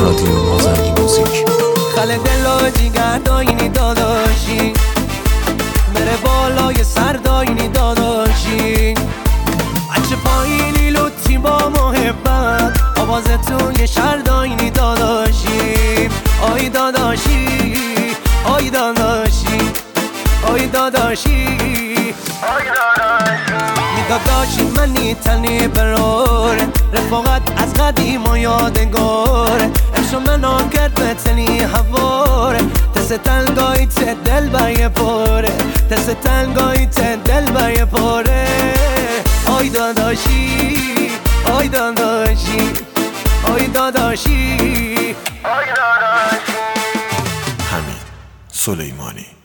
رادیو مازنی موزیک. خاله دل و جیگر داینی داداشی، بره بالای سر داینی داداشی، بچه پایینی لطی با محبت، آوازتون یه شر داینی داداشی. آی داداشی، آی داداشی، آی داداشی، آی داداشی. داداشی منی تنی براره، رفاقت از قدیم و یادگاره، عشق منو کرد به تنی حواره، تس تنگایی ت دل بای پاره، تس تنگایی ت دل بای پاره. آی داداشی، آی داداشی، آی داداشی، آی داداشی. حمید سلیمانی.